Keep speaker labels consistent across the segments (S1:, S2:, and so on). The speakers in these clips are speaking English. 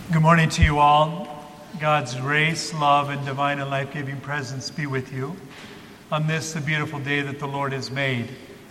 S1: Good morning to you all. God's grace, love, and divine and life-giving presence be with you on this, the beautiful day that the Lord has made.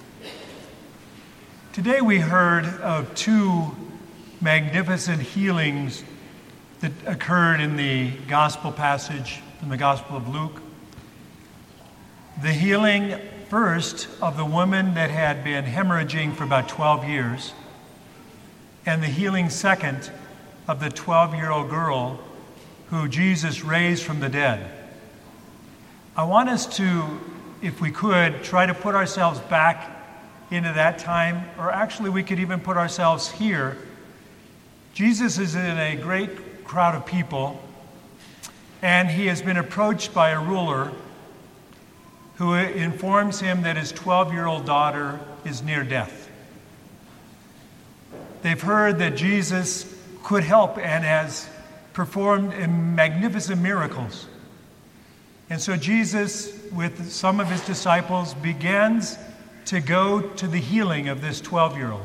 S1: Today we heard of two magnificent healings that occurred in the gospel passage from the Gospel of Luke. The healing first of the woman that had been hemorrhaging for about 12 years, and the healing second of the 12-year-old girl who Jesus raised from the dead. I want us to, if we could, try to put ourselves back into that time, or actually we could even put ourselves here. Jesus is in a great crowd of people, and he has been approached by a ruler who informs him that his 12-year-old daughter is near death. They've heard that Jesus could help and has performed magnificent miracles. And so Jesus, with some of his disciples, begins to go to the healing of this 12-year-old.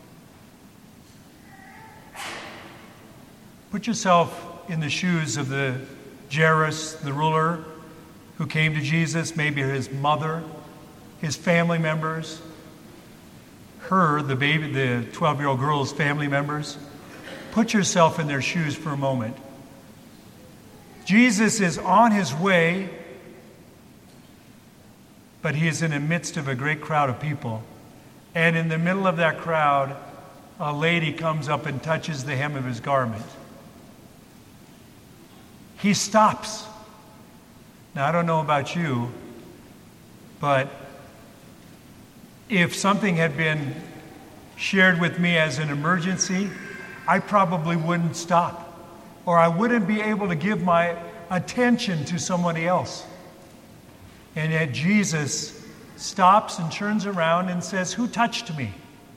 S1: Put yourself in the shoes of the Jairus, the ruler, who came to Jesus, maybe his mother, his family members, her, the baby, the 12-year-old girl's family members. Put yourself in their shoes for a moment. Jesus is on his way, but he is in the midst of a great crowd of people. And in the middle of that crowd, a lady comes up and touches the hem of his garment. He stops. Now, I don't know about you, but if something had been shared with me as an emergency, I probably wouldn't stop, or I wouldn't be able to give my attention to somebody else. And yet Jesus stops and turns around and says, "Who touched me?"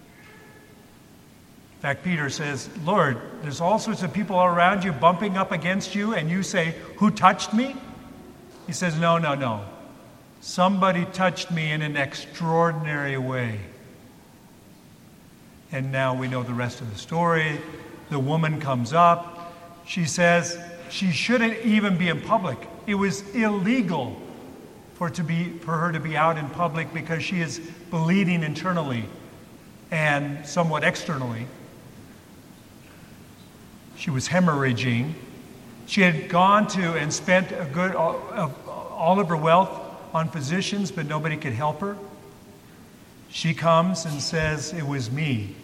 S1: In fact, Peter says, "Lord, there's all sorts of people around you bumping up against you, and you say, 'Who touched me?'" He says, No. Somebody touched me in an extraordinary way. And now we know the rest of the story. The woman comes up. She says she shouldn't even be in public. It was illegal for her to be out in public because she is bleeding internally and somewhat externally. She was hemorrhaging. She had gone to and spent all of her wealth on physicians, but nobody could help her. She comes and says, "It was me."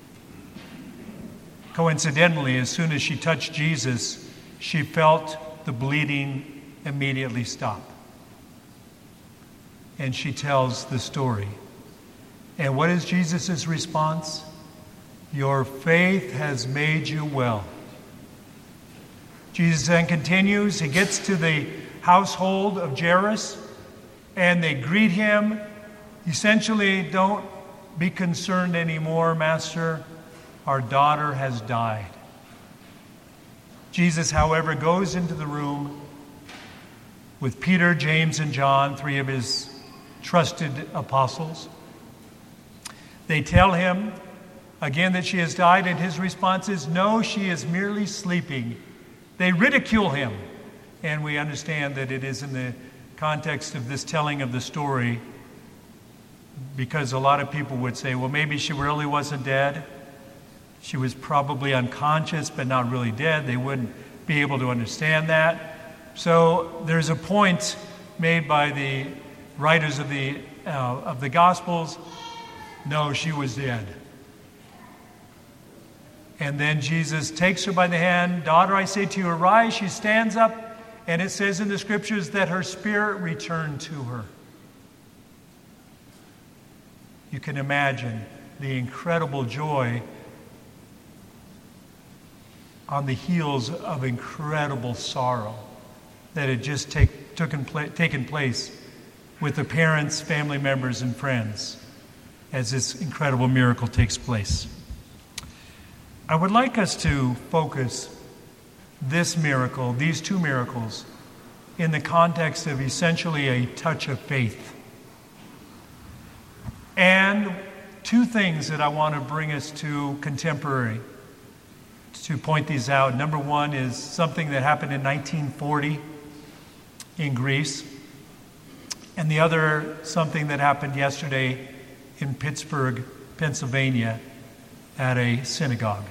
S1: Coincidentally, as soon as she touched Jesus, she felt the bleeding immediately stop. And she tells the story. And what is Jesus' response? "Your faith has made you well." Jesus then continues. He gets to the household of Jairus, and they greet him. Essentially, "Don't be concerned anymore, Master. Our daughter has died." Jesus, however, goes into the room with Peter, James, and John, three of his trusted apostles. They tell him again that she has died, and his response is, "No, she is merely sleeping." They ridicule him, and we understand that it is in the context of this telling of the story, because a lot of people would say, well, maybe she really wasn't dead. She was probably unconscious, but not really dead. They wouldn't be able to understand that. So there's a point made by the writers of the Gospels. No, she was dead. And then Jesus takes her by the hand. "Daughter, I say to you, arise." She stands up, and it says in the scriptures that her spirit returned to her. You can imagine the incredible joy on the heels of incredible sorrow that had just taken place with the parents, family members, and friends as this incredible miracle takes place. I would like us to focus this miracle, these two miracles, in the context of essentially a touch of faith. And two things that I want to bring us to contemporary. to point these out. Number one is something that happened in 1940 in Greece, and the other something that happened yesterday in Pittsburgh, Pennsylvania, at a synagogue.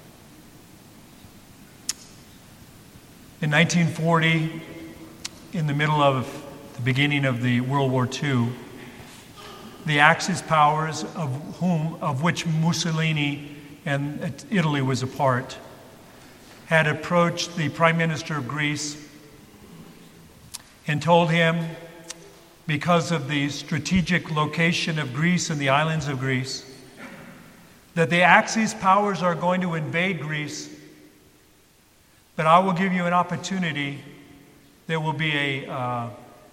S1: In 1940, in the middle of the beginning of the World War II, the Axis powers, of which Mussolini and Italy was a part, had approached the Prime Minister of Greece and told him, because of the strategic location of Greece and the islands of Greece, that the Axis powers are going to invade Greece, but I will give you an opportunity. There will be I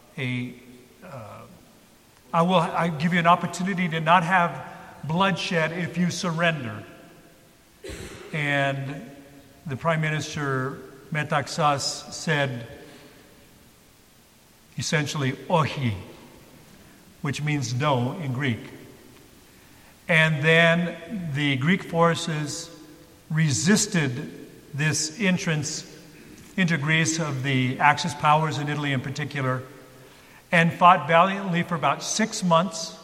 S1: give you an opportunity to not have bloodshed if you surrender. And the Prime Minister, Metaxas, said essentially "ohi," which means no in Greek. And then the Greek forces resisted this entrance into Greece of the Axis powers in Italy in particular, and fought valiantly for about 6 months.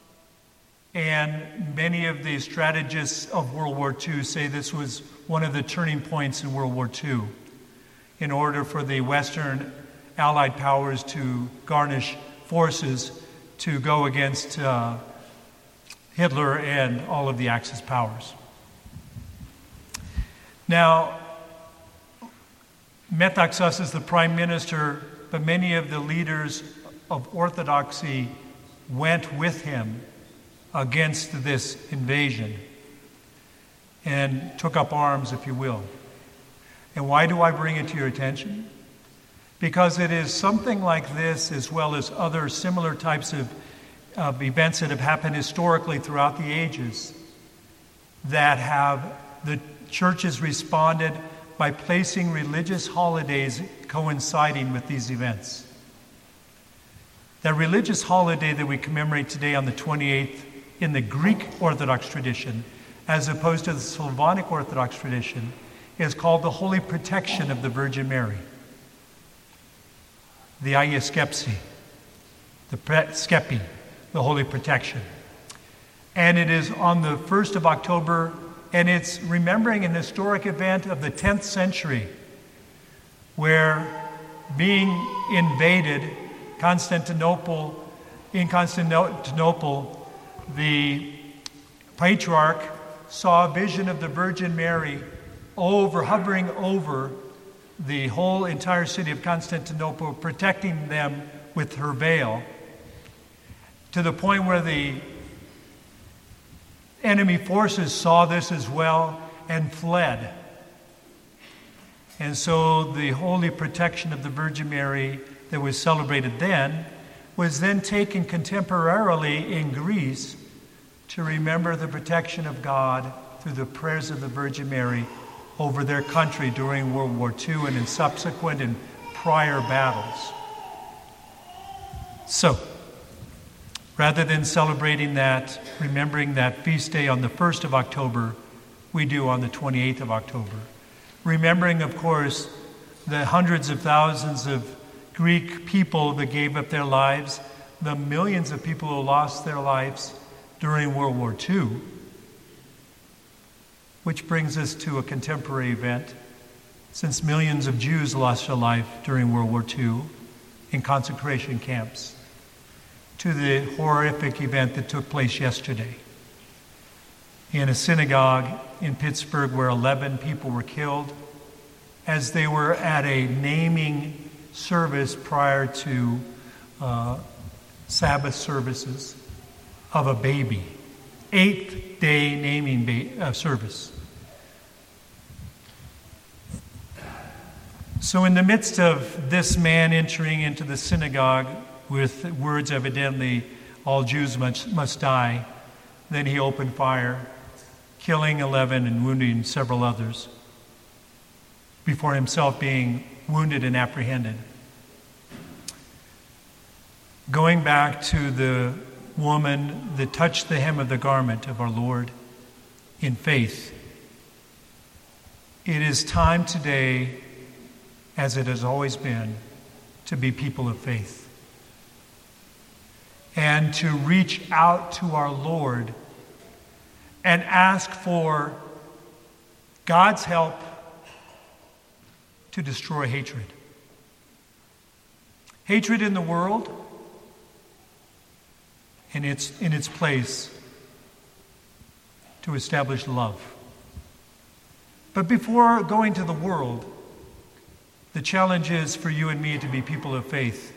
S1: And many of the strategists of World War II say this was one of the turning points in World War II, in order for the Western Allied powers to garnish forces to go against Hitler and all of the Axis powers. Now, Metaxas is the prime minister, but many of the leaders of Orthodoxy went with him against this invasion and took up arms, if you will. And why do I bring it to your attention? Because it is something like this, as well as other similar types of events that have happened historically throughout the ages, that have the churches responded by placing religious holidays coinciding with these events. The religious holiday that we commemorate today on the 28th in the Greek Orthodox tradition, as opposed to the Slavonic Orthodox tradition, is called the Holy Protection of the Virgin Mary. The Hagia Skepsi, the Skepi, the Holy Protection. And it is on the 1st of October, and it's remembering an historic event of the 10th century, where being invaded, in Constantinople, the patriarch saw a vision of the Virgin Mary hovering over the whole entire city of Constantinople, protecting them with her veil, to the point where the enemy forces saw this as well and fled. And so the holy protection of the Virgin Mary that was celebrated then was then taken contemporarily in Greece to remember the protection of God through the prayers of the Virgin Mary over their country during World War II and in subsequent and prior battles. So, rather than celebrating that, remembering that feast day on the 1st of October, we do on the 28th of October. Remembering, of course, the hundreds of thousands of Greek people that gave up their lives, the millions of people who lost their lives during World War II, which brings us to a contemporary event, since millions of Jews lost their life during World War II in concentration camps, to the horrific event that took place yesterday in a synagogue in Pittsburgh where 11 people were killed as they were at a naming service prior to Sabbath services of a baby. 8th-day naming service. So in the midst of this man entering into the synagogue with words evidently, all Jews must die, then he opened fire, killing 11 and wounding several others, before himself being wounded and apprehended. Going back to the woman that touched the hem of the garment of our Lord in faith, It is time today, as it has always been, to be people of faith and to reach out to our Lord and ask for God's help to destroy hatred. Hatred in the world, and it's in its place to establish love. But before going to the world, the challenge is for you and me to be people of faith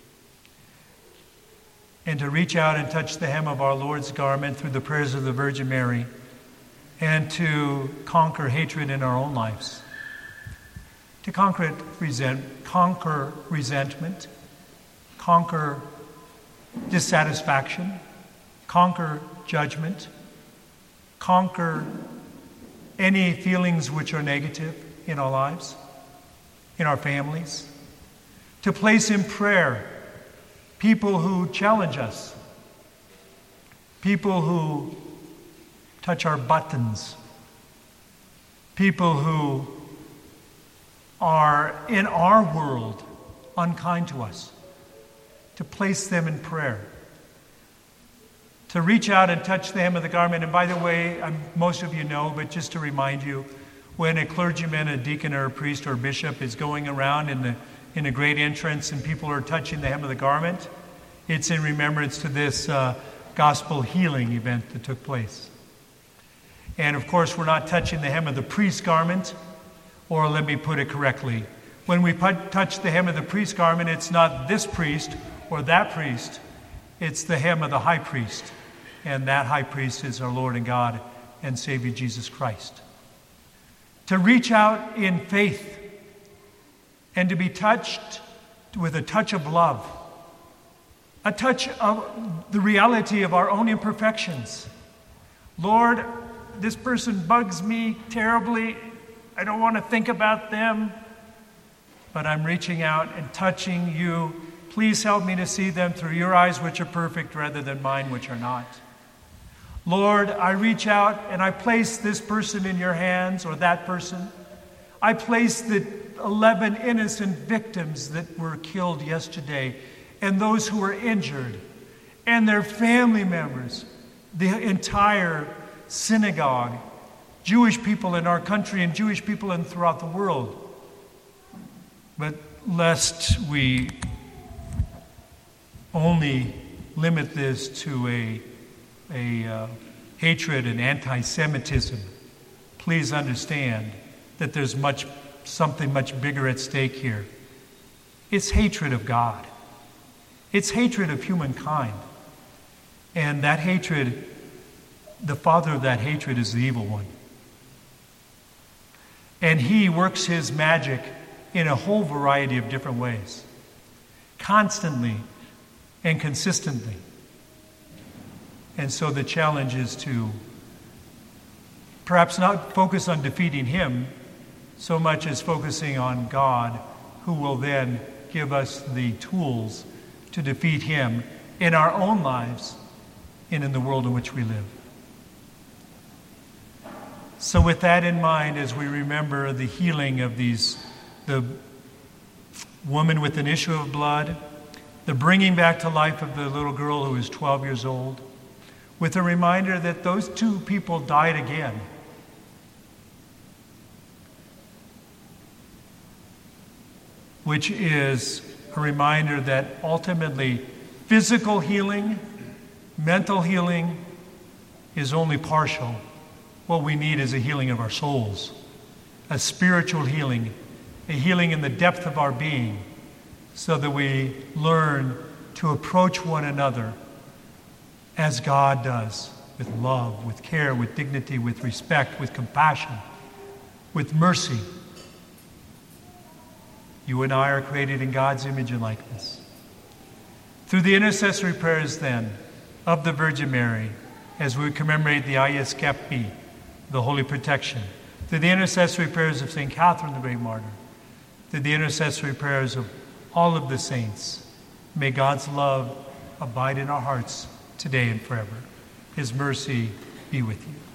S1: and to reach out and touch the hem of our Lord's garment through the prayers of the Virgin Mary and to conquer hatred in our own lives. To conquer resentment, conquer dissatisfaction, conquer judgment, conquer any feelings which are negative in our lives, in our families. To place in prayer people who challenge us, people who touch our buttons, people who are in our world unkind to us, to place them in prayer, to reach out and touch the hem of the garment. And by the way, most of you know, but just to remind you, when a clergyman, a deacon, or a priest or a bishop is going around in a great entrance and people are touching the hem of the garment, it's in remembrance to this gospel healing event that took place. And of course, we're not touching the hem of the priest's garment, or let me put it correctly. When we touch the hem of the priest's garment, it's not this priest or that priest. It's the hem of the high priest. And that high priest is our Lord and God and Savior Jesus Christ. To reach out in faith and to be touched with a touch of love, a touch of the reality of our own imperfections. Lord, this person bugs me terribly. I don't want to think about them, but I'm reaching out and touching you. Please help me to see them through your eyes, which are perfect, rather than mine, which are not. Lord, I reach out and I place this person in your hands, or that person. I place the 11 innocent victims that were killed yesterday, and those who were injured, and their family members, the entire synagogue, Jewish people in our country and Jewish people throughout the world. But lest we only limit this to a hatred and anti-Semitism, please understand that there's something much bigger at stake here. It's hatred of God. It's hatred of humankind. And that hatred, the father of that hatred is the evil one. And he works his magic in a whole variety of different ways, constantly and consistently. And so the challenge is to perhaps not focus on defeating him so much as focusing on God, who will then give us the tools to defeat him in our own lives and in the world in which we live. So with that in mind, as we remember the healing of the woman with an issue of blood, the bringing back to life of the little girl who is 12 years old, with a reminder that those two people died again. Which is a reminder that ultimately physical healing, mental healing is only partial. What we need is a healing of our souls, a spiritual healing, a healing in the depth of our being, so that we learn to approach one another as God does, with love, with care, with dignity, with respect, with compassion, with mercy. You and I are created in God's image and likeness. Through the intercessory prayers, then, of the Virgin Mary, as we commemorate the Agnus Cappi, the Holy Protection, through the intercessory prayers of St. Catherine the Great Martyr, through the intercessory prayers of all of the saints, may God's love abide in our hearts today and forever. His mercy be with you.